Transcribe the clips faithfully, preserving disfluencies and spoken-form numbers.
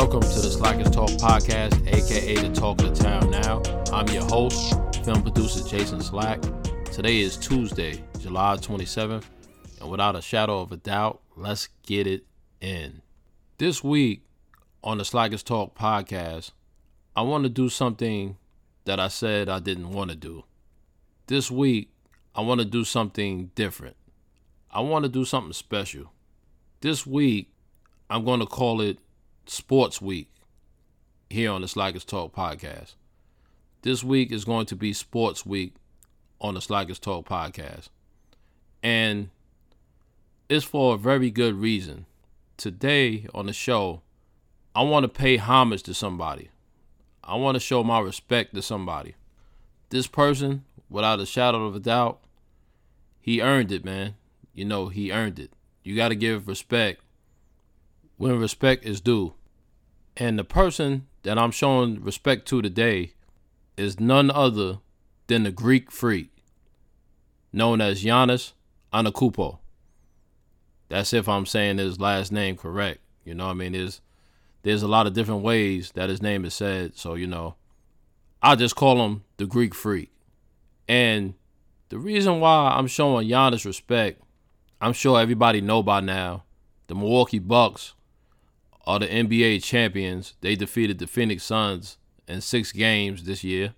Welcome to the Slackers Talk Podcast, aka the Talk of the Town Now. I'm your host, film producer Jason Slack. Today is Tuesday, July twenty-seventh, and without a shadow of a doubt, let's get it in. This week on the Slackers Talk Podcast, I want to do something that I said I didn't want to do. This week, I want to do something different. I want to do something special. This week, I'm going to call it Sports Week here on the Slackers Talk Podcast. This week is going to be Sports Week on the Slackers Talk Podcast. And it's for a very good reason. Today on the show, I want to pay homage to somebody. I want to show my respect to somebody. This person, without a shadow of a doubt, he earned it, man. You know, he earned it. You got to give respect when respect is due. And the person that I'm showing respect to today is none other than the Greek Freak, known as Giannis Antetokounmpo. That's if I'm saying his last name correct. You know what I mean? There's, there's a lot of different ways that his name is said. So, you know, I just call him the Greek Freak. And the reason why I'm showing Giannis respect, I'm sure everybody know by now, the Milwaukee Bucks are the N B A champions. They defeated the Phoenix Suns in six games this year.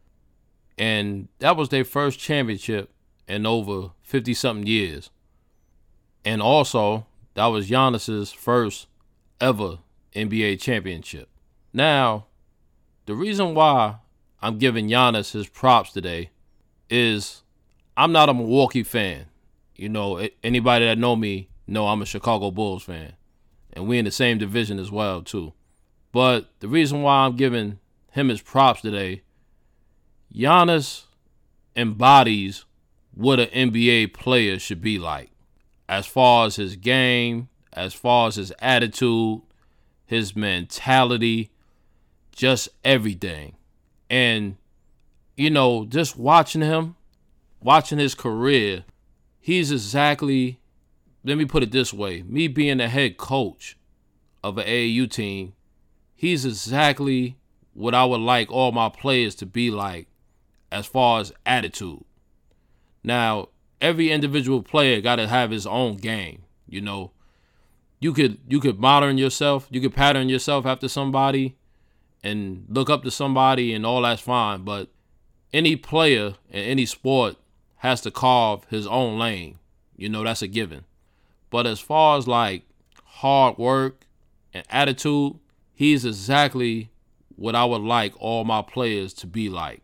And that was their first championship in over fifty-something years. And also, that was Giannis's first ever N B A championship. Now, the reason why I'm giving Giannis his props today is I'm not a Milwaukee fan. You know, anybody that know me know I'm a Chicago Bulls fan. And we're in the same division as well, too. But the reason why I'm giving him his props today, Giannis embodies what an N B A player should be like. As far as his game, as far as his attitude, his mentality, just everything. And, you know, just watching him, watching his career, he's exactly, let me put it this way, me being the head coach of an A A U team, he's exactly what I would like all my players to be like as far as attitude. Now, every individual player got to have his own game. You know, you could you could modern yourself, you could pattern yourself after somebody and look up to somebody and all that's fine. But any player in any sport has to carve his own lane. You know, that's a given. But as far as like hard work and attitude, he's exactly what I would like all my players to be like.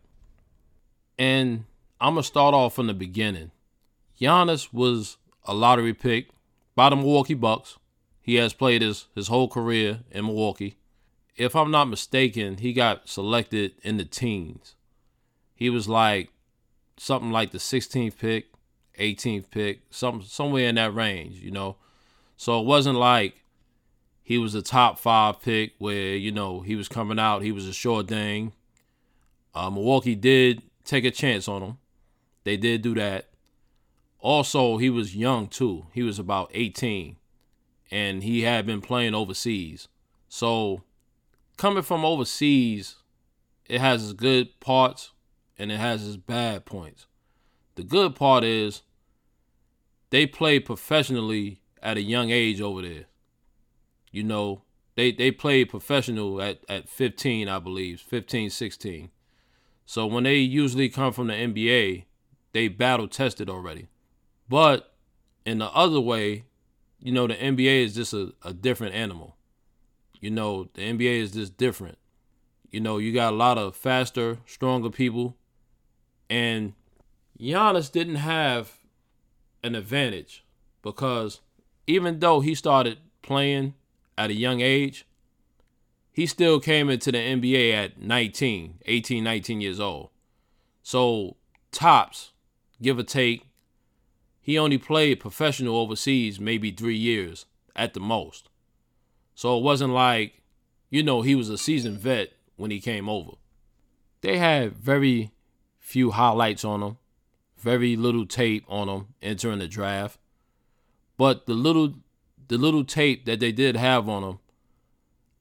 And I'm going to start off from the beginning. Giannis was a lottery pick by the Milwaukee Bucks. He has played his, his whole career in Milwaukee. If I'm not mistaken, he got selected in the teens. He was like something like the sixteenth pick, eighteenth pick, some somewhere in that range, you know. So it wasn't like he was a top five pick where, you know, he was coming out, he was a sure thing. Uh, Milwaukee did take a chance on him. They did do that. Also, he was young too. He was about eighteen, and he had been playing overseas. So coming from overseas, it has its good parts and it has its bad points. The good part is they play professionally at a young age over there. You know, they, they played professional at, at fifteen, I believe, fifteen, sixteen. So when they usually come from the N B A, they battle tested already. But in the other way, you know, the N B A is just a, a different animal. You know, the N B A is just different. You know, you got a lot of faster, stronger people. And Giannis didn't have an advantage because even though he started playing at a young age, he still came into the N B A at nineteen, eighteen, nineteen years old. So tops, give or take, he only played professional overseas maybe three years at the most. So it wasn't like, you know, he was a seasoned vet when he came over. They had very few highlights on him, very little tape on him entering the draft. But the little the little tape that they did have on him,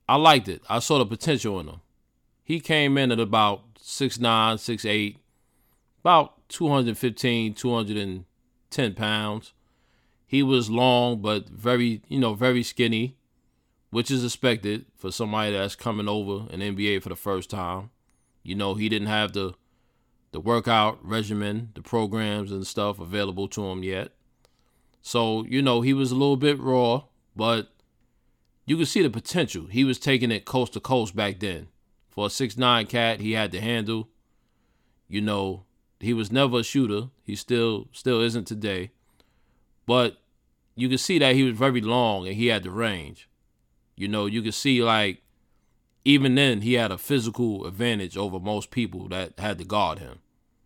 I liked it. I saw the potential in him. He came in at about six nine, six eight, about two fifteen, two ten pounds. He was long, but very, you know, very skinny, which is expected for somebody that's coming over in the N B A for the first time. You know, he didn't have the the workout regimen, the programs and stuff available to him yet. So, you know, he was a little bit raw, but you could see the potential. He was taking it coast to coast back then. For a six nine cat, he had the handle. You know, he was never a shooter. He still still isn't today. But you could see that he was very long and he had the range. You know, you could see, like, even then he had a physical advantage over most people that had to guard him.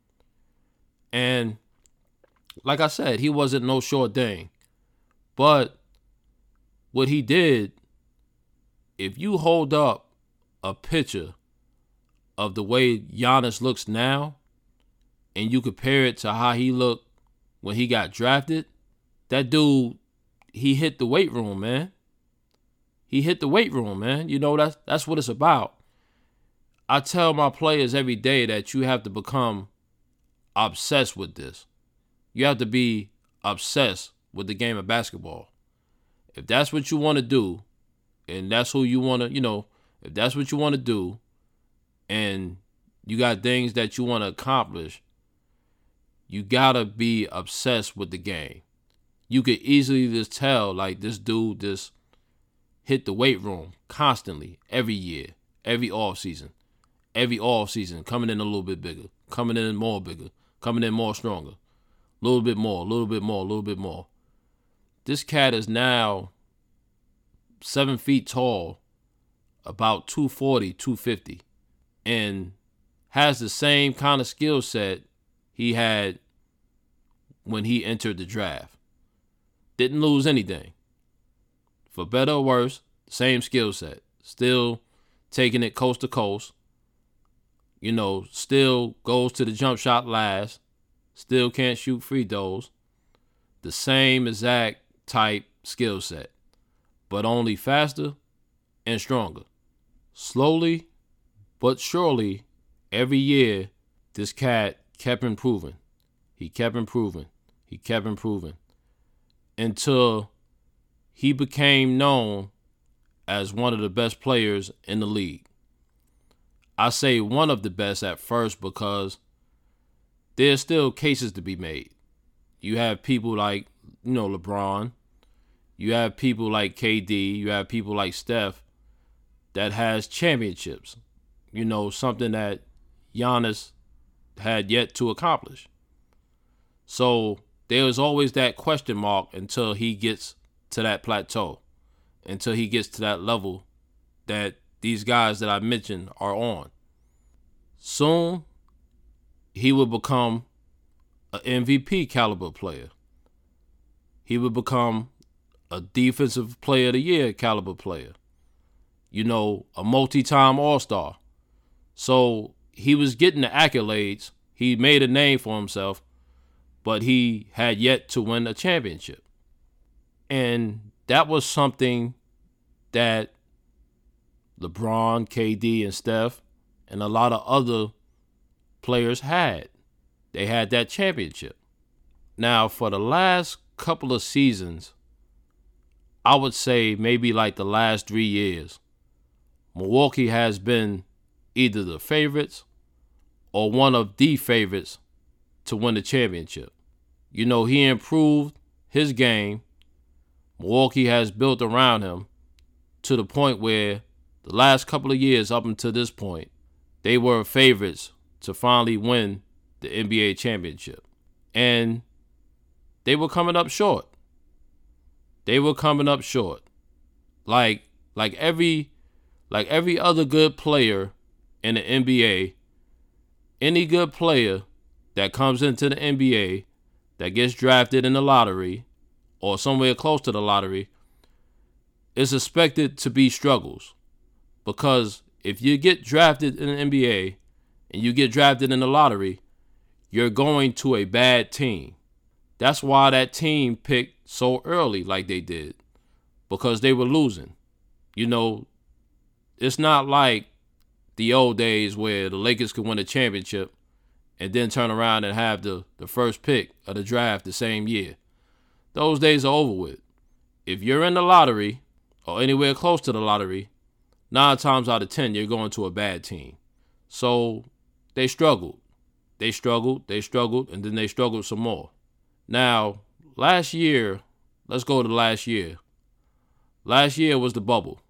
And like I said, he wasn't no short thing. But what he did, if you hold up a picture of the way Giannis looks now and you compare it to how he looked when he got drafted, that dude, he hit the weight room, man. He hit the weight room, man. You know, that's that's what it's about. I tell my players every day that you have to become obsessed with this. You have to be obsessed with the game of basketball. If that's what you want to do, and that's who you want to, you know, if that's what you want to do, and you got things that you want to accomplish, you got to be obsessed with the game. You could easily just tell, like, this dude just hit the weight room constantly, every year, every off season, every off season, coming in a little bit bigger, coming in more bigger, coming in more stronger, a little bit more, a little bit more, a little bit more. This cat is now seven feet tall, about two forty, two fifty, and has the same kind of skill set he had when he entered the draft. Didn't lose anything. For better or worse, same skill set. Still taking it coast to coast. You know, still goes to the jump shot last. Still can't shoot free throws. The same exact type skill set, but only faster and stronger. Slowly but surely, every year, this cat kept improving. He kept improving. He kept improving. Until he became known as one of the best players in the league. I say one of the best at first because there's still cases to be made. You have people like, you know, LeBron. You have people like K D. You have people like Steph that has championships. You know, something that Giannis had yet to accomplish. So there is always that question mark until he gets to that plateau, until he gets to that level that these guys that I mentioned are on. Soon, he will become an M V P caliber player. He will become a defensive player of the year caliber player. You know, a multi-time all-star. So he was getting the accolades. He made a name for himself, but he had yet to win a championship. And that was something that LeBron, K D, and Steph, and a lot of other players had. They had that championship. Now, for the last couple of seasons, I would say maybe like the last three years, Milwaukee has been either the favorites or one of the favorites to win the championship. You know, he improved his game. Milwaukee has built around him to the point where the last couple of years up until this point, they were favorites to finally win the N B A championship. And they were coming up short. They were coming up short. Like like every like every other good player in the N B A, any good player that comes into the N B A that gets drafted in the lottery or somewhere close to the lottery is expected to be struggles. Because if you get drafted in the N B A and you get drafted in the lottery, you're going to a bad team. That's why that team picked so early like they did, because they were losing. You know, It's not like the old days where the Lakers could win a championship and then turn around and have the, the first pick of the draft the same year. Those days are over with. If you're in the lottery or anywhere close to the lottery, nine times out of ten, you're going to a bad team. So they struggled. They struggled, they struggled, and then they struggled some more. Now, last year, let's go to last year. Last year was the bubble.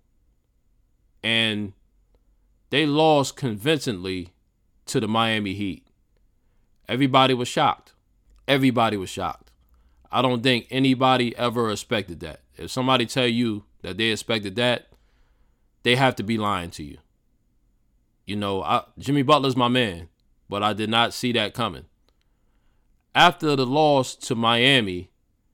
And they lost convincingly to the Miami Heat. Everybody was shocked. Everybody was shocked. I don't think anybody ever expected that. If somebody tell you that they expected that, they have to be lying to you. You know, I, Jimmy Butler's my man, but I did not see that coming. After the loss to Miami,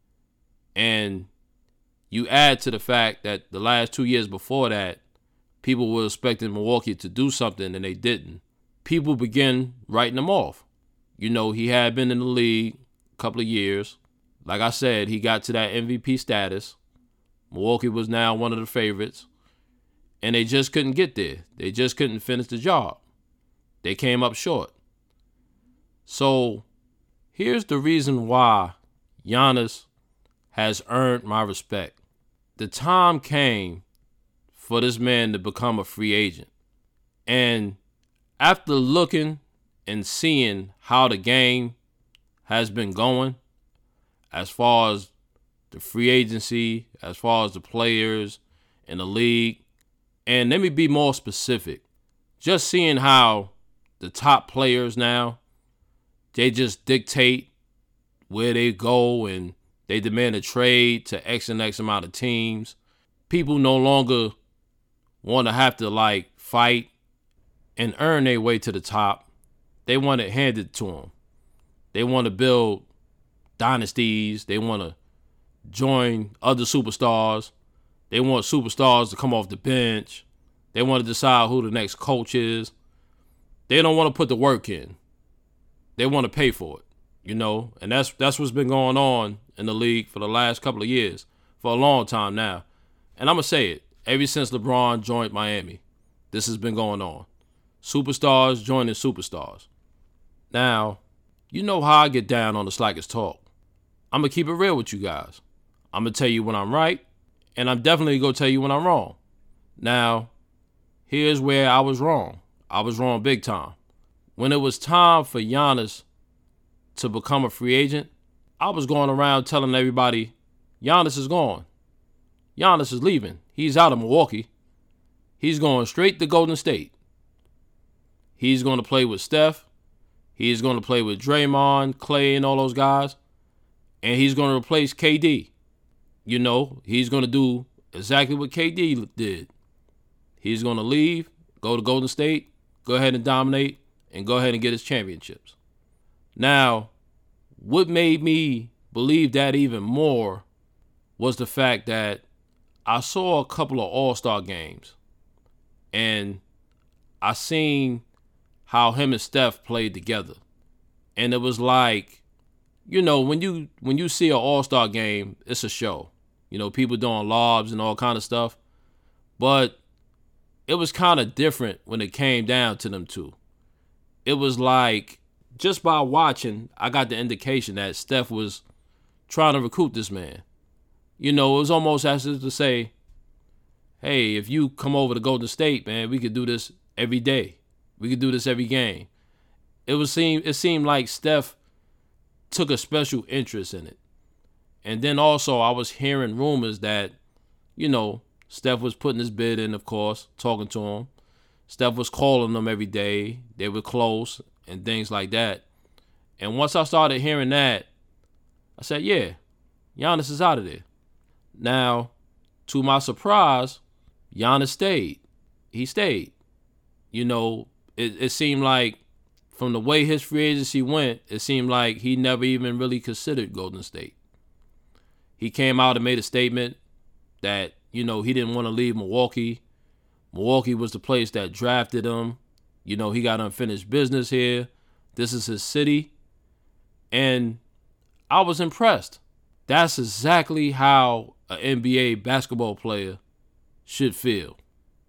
and you add to the fact that the last two years before that, people were expecting Milwaukee to do something and they didn't, people begin writing them off. You know, he had been in the league a couple of years. Like I said, he got to that M V P status. Milwaukee was now one of the favorites. And they just couldn't get there. They just couldn't finish the job. They came up short. So here's the reason why Giannis has earned my respect. The time came for this man to become a free agent. And after looking and seeing how the game has been going, as far as the free agency, as far as the players in the league, and let me be more specific, just seeing how the top players now, they just dictate where they go and they demand a trade to X and X amount of teams. People no longer want to have to like fight and earn their way to the top. They want it handed to them. They want to build dynasties. They want to join other superstars. They want superstars to come off the bench. They want to decide who the next coach is. They don't want to put the work in. They want to pay for it, you know, and that's that's what's been going on in the league for the last couple of years, for a long time now. And I'm going to say it, ever since LeBron joined Miami, this has been going on. Superstars joining superstars. Now, you know how I get down on the Slackers Talk. I'm going to keep it real with you guys. I'm going to tell you when I'm right, and I'm definitely going to tell you when I'm wrong. Now, here's where I was wrong. I was wrong big time. When it was time for Giannis to become a free agent, I was going around telling everybody, Giannis is gone. Giannis is leaving. He's out of Milwaukee. He's going straight to Golden State. He's going to play with Steph. He's going to play with Draymond, Clay, and all those guys. And he's going to replace K D. You know, he's going to do exactly what K D did. He's going to leave, go to Golden State, go ahead and dominate, and go ahead and get his championships. Now, what made me believe that even more was the fact that I saw a couple of All-Star games, and I seen how him and Steph played together. And it was like, you know, when you when you see an All-Star game, it's a show. You know, people doing lobs and all kind of stuff. But it was kind of different when it came down to them two. It was like, just by watching, I got the indication that Steph was trying to recruit this man. You know, it was almost as if to say, hey, if you come over to Golden State, man, we could do this every day. We could do this every game. It was seem it seemed like Steph took a special interest in it. And then also I was hearing rumors that, you know, Steph was putting his bid in, of course, talking to him. Steph was calling them every day. They were close and things like that. And once I started hearing that, I said, yeah, Giannis is out of there. Now, to my surprise, Giannis stayed. He stayed. You know, it, it seemed like from the way his free agency went, it seemed like he never even really considered Golden State. He came out and made a statement that, you know, he didn't want to leave Milwaukee. Milwaukee was the place that drafted him. You know, he got unfinished business here. This is his city. And I was impressed. That's exactly how an N B A basketball player should feel.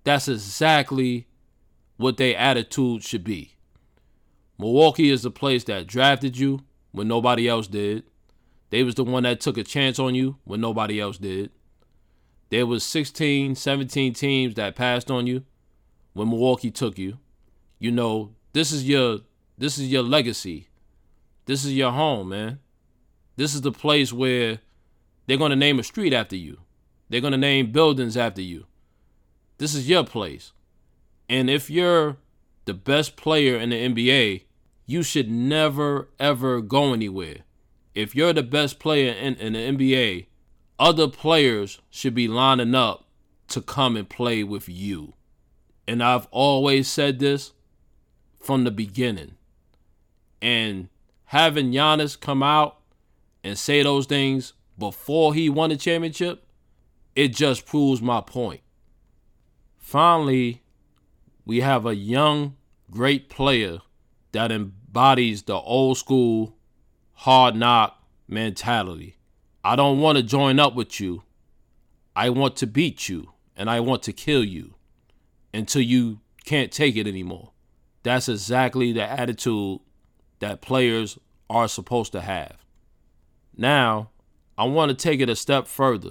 That's exactly what their attitude should be. Milwaukee is the place that drafted you when nobody else did. They was the one that took a chance on you when nobody else did. There was sixteen, seventeen teams that passed on you when Milwaukee took you. You know, this is your this is your legacy. This is your home, man. This is the place where they're going to name a street after you. They're going to name buildings after you. This is your place. And if you're the best player in the N B A, you should never, ever go anywhere. If you're the best player in, in the N B A, other players should be lining up to come and play with you. And I've always said this from the beginning. And having Giannis come out and say those things before he won the championship, it just proves my point. Finally, we have a young, great player that embodies the old school, hard knock mentality. I don't want to join up with you. I want to beat you, and I want to kill you until you can't take it anymore. That's exactly the attitude that players are supposed to have. Now, I want to take it a step further.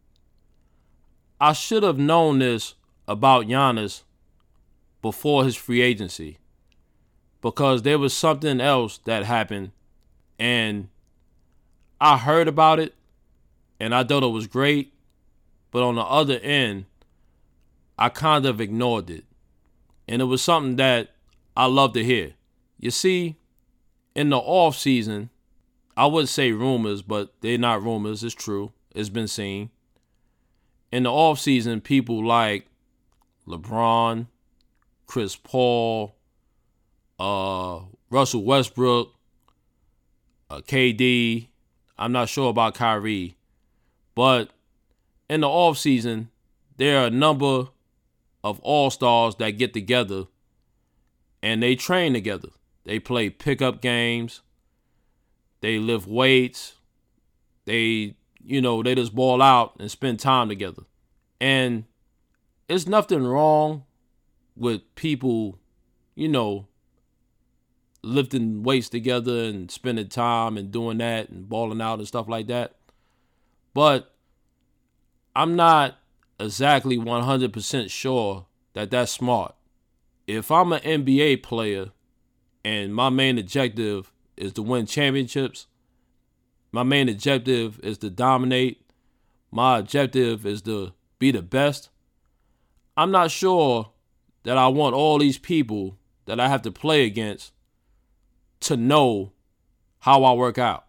I should have known this about Giannis before his free agency, because there was something else that happened and I heard about it and I thought it was great, but on the other end, I kind of ignored it. And it was something that I love to hear. You see, in the off season, I would say rumors, but they're not rumors. It's true. It's been seen. In the off season, people like LeBron, Chris Paul, uh, Russell Westbrook, uh, K D. I'm not sure about Kyrie. But in the off season, there are a number of all-stars that get together and they train together. They play pickup games. They lift weights. They, you know, they just ball out and spend time together. And there's nothing wrong with people, you know, lifting weights together and spending time and doing that and balling out and stuff like that. But I'm not exactly one hundred percent sure that that's smart. If I'm an N B A player and my main objective is to win championships, my main objective is to dominate, my objective is to be the best, I'm not sure that I want all these people that I have to play against to know how I work out.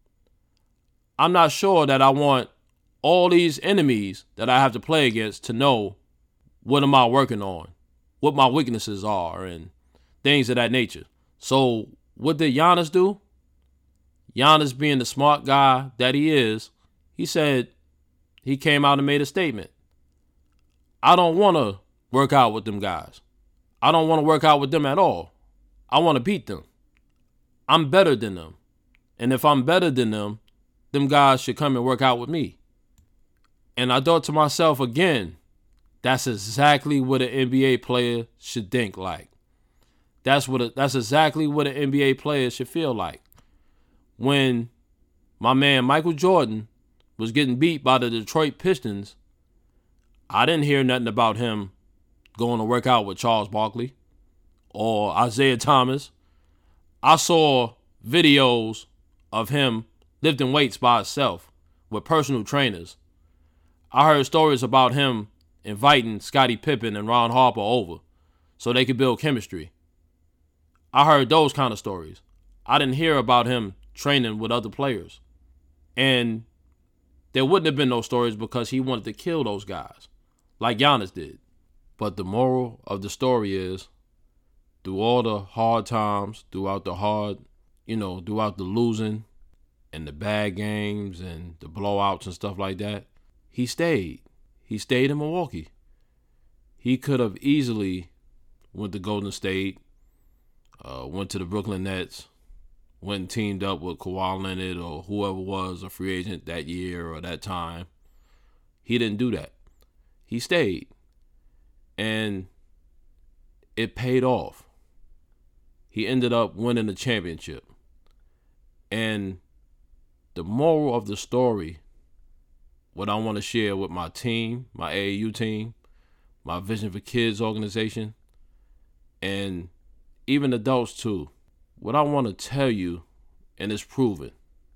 I'm not sure that I want all these enemies that I have to play against to know what am I working on, what my weaknesses are, and things of that nature. So what did Giannis do? Giannis, being the smart guy that he is, he said, he came out and made a statement. I don't want to work out with them guys. I don't want to work out with them at all. I want to beat them. I'm better than them. And if I'm better than them, them guys should come and work out with me. And I thought to myself again, that's exactly what an N B A player should think like. That's what a, that's exactly what an N B A player should feel like. When my man Michael Jordan was getting beat by the Detroit Pistons, I didn't hear nothing about him going to work out with Charles Barkley or Isaiah Thomas. I saw videos of him lifting weights by himself with personal trainers. I heard stories about him inviting Scottie Pippen and Ron Harper over so they could build chemistry. I heard those kind of stories. I didn't hear about him training with other players. And there wouldn't have been no stories because he wanted to kill those guys like Giannis did. But the moral of the story is, through all the hard times, throughout the hard, you know, throughout the losing and the bad games and the blowouts and stuff like that, he stayed. He stayed in Milwaukee. He could have easily went to Golden State, uh, went to the Brooklyn Nets, went and teamed up with Kawhi Leonard or whoever was a free agent that year or that time. He didn't do that. He stayed. And it paid off. He ended up winning the championship. And the moral of the story, what I want to share with my team, my A A U team, my Vision for Kids organization, and even adults too, what I want to tell you, and it's proven,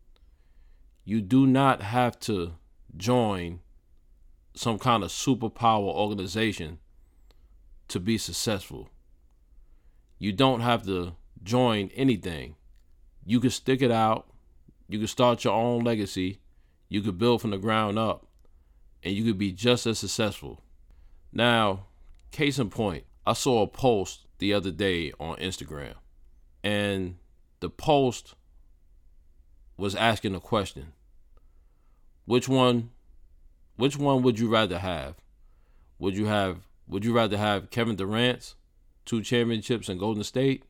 you do not have to join some kind of superpower organization to be successful. You don't have to join anything. You can stick it out. You can start your own legacy. You could build from the ground up, and you could be just as successful. Now, case in point, I saw a post the other day on Instagram, and the post was asking a question. Which one, which one would you rather have? Would you have, would you rather have Kevin Durant's two championships in Golden State?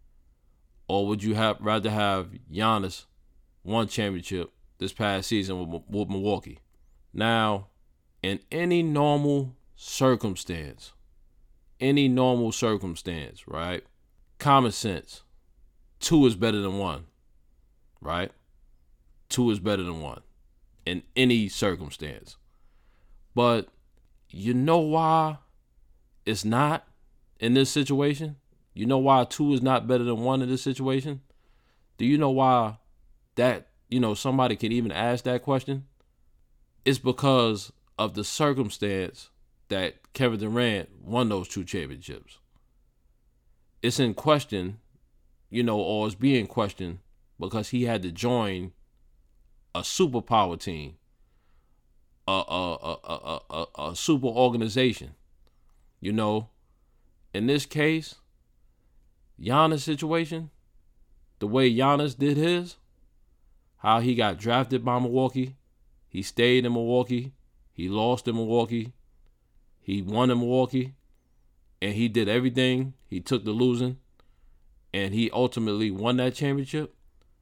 Or would you have rather have Giannis one championship this past season with, with Milwaukee? Now, in any normal circumstance, any normal circumstance, right? Common sense. Two is better than one, right? Two is better than one in any circumstance. But you know why it's not in this situation? You know why two is not better than one in this situation? Do you know why that, you know, somebody can even ask that question? It's because of the circumstance that Kevin Durant won those two championships. It's in question, you know, or it's being questioned because he had to join a superpower team, a a a a a, a super organization. You know, in this case, Giannis' situation, the way Giannis did his, how he got drafted by Milwaukee, he stayed in Milwaukee, he lost in Milwaukee, he won in Milwaukee, and he did everything. He took the losing, and he ultimately won that championship.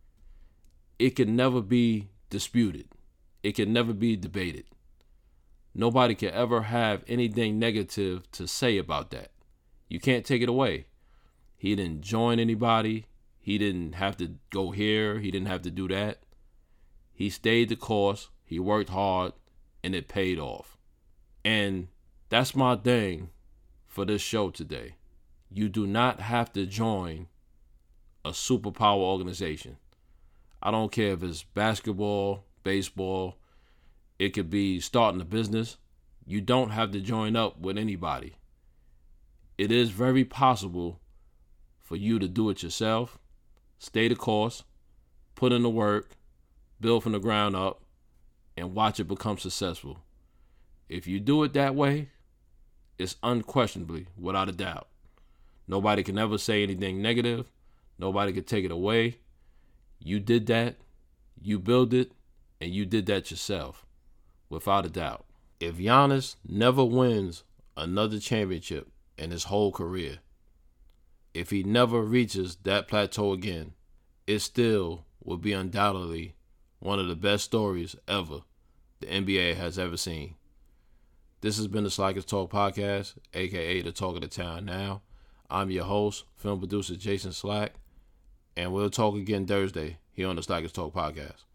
It can never be disputed. It can never be debated. Nobody can ever have anything negative to say about that. You can't take it away. He didn't join anybody. He didn't have to go here. He didn't have to do that. He stayed the course. He worked hard, and it paid off. And that's my thing for this show today. You do not have to join a superpower organization. I don't care if it's basketball, baseball. It could be starting a business. You don't have to join up with anybody. It is very possible for you to do it yourself, stay the course, put in the work, build from the ground up, and watch it become successful. If you do it that way, it's unquestionably, without a doubt. Nobody can ever say anything negative. Nobody can take it away. You did that, you built it, and you did that yourself, without a doubt. If Giannis never wins another championship in his whole career, if he never reaches that plateau again, it still will be undoubtedly one of the best stories ever the N B A has ever seen. This has been the Slackers Talk Podcast, a k a the Talk of the Town Now. I'm your host, film producer Jason Slack, and we'll talk again Thursday here on the Slackers Talk Podcast.